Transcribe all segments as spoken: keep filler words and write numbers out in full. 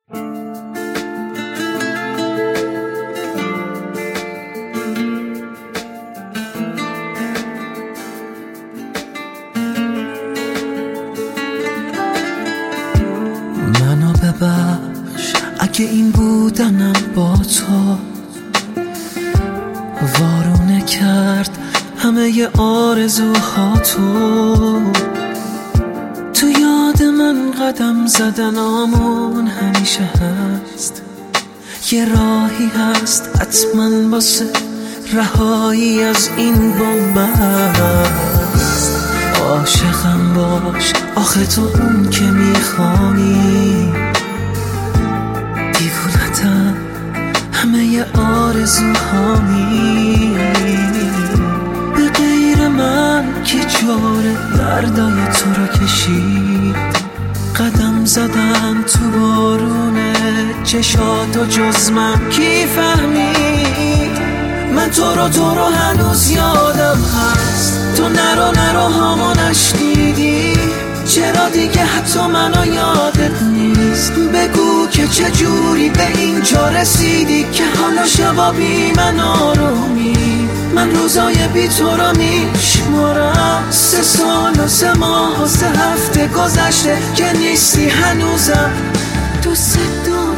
منو ببخش اگه این بودنم با تو وارونه کرد همه ی آرزوها تو تو یاد من قدم زدنامون همیشه هست، یه راهی هست حتما واسه رهایی از این بنبست. عاشقم باش آخه تو اون که میخوانی، دیوونتم همه ی آرزوهامی. به غیر من کی جوره دردای تو رو کشید، قدم زدم تو بارونه چشاتو جز من کی فهمید. من تو رو تو رو هنوز یادم هست، تو نرو نرو هامو نشنیدی، چرا دیگه حتی منو یادت نیست. بگو که چجوری به اینجا رسیدی که حالا شبا بی من آرومی. من روزای بی تو رو میشمارم، سه سال و سه ماه و سه هفته گذشته که نیستی هنوزم دوست دارم.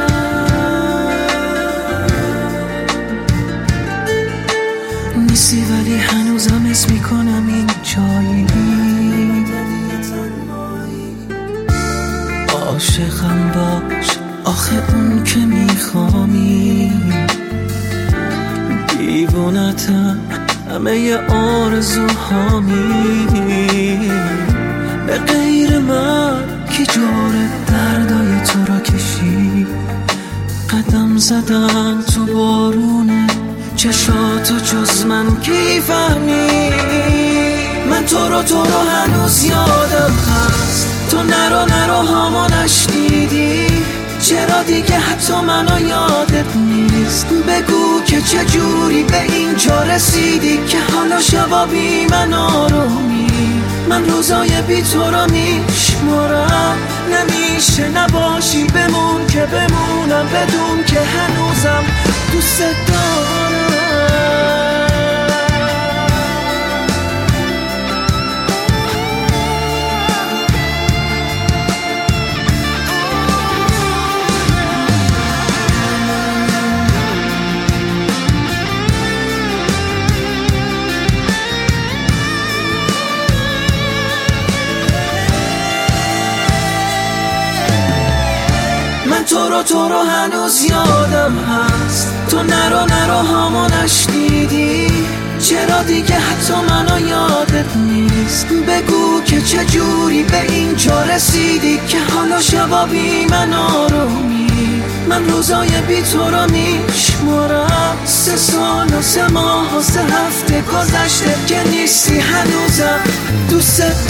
نیستی ولی هنوزم اسم میکنم این جایی. عاشقم باش آخه اون که میخوامی، دیوونتم همه ی آرزوهامی. به غیر من کی جوره دردای تو رو کشید، قدم زدم تو بارونه چشاتو جز من کی فهمید. من تو رو تو رو هنوز یادم هست، تو نرو نرو هامو نشنیدی، چرا دیگه حتی منو یادت نیست. بگو که چجوری به اینجا رسیدی که حالا شبا بی من آرومی. من روزای بی تو رو میشمارم، نمیشه نباشی بمون که بمونم بدون که هنوزم دوست دارم. تو رو تو رو هنوز یادم هست، تو نرو نرو هامو نشنیدی، چرا دیگه حتی منو یادت نیست. بگو که چجوری به اینجا رسیدی که حالا شبا بی من آرومی. من روزای بی تو رو میشمارم، سه سال و سه ماه و سه هفته گذشته که نیستی هنوزم دوست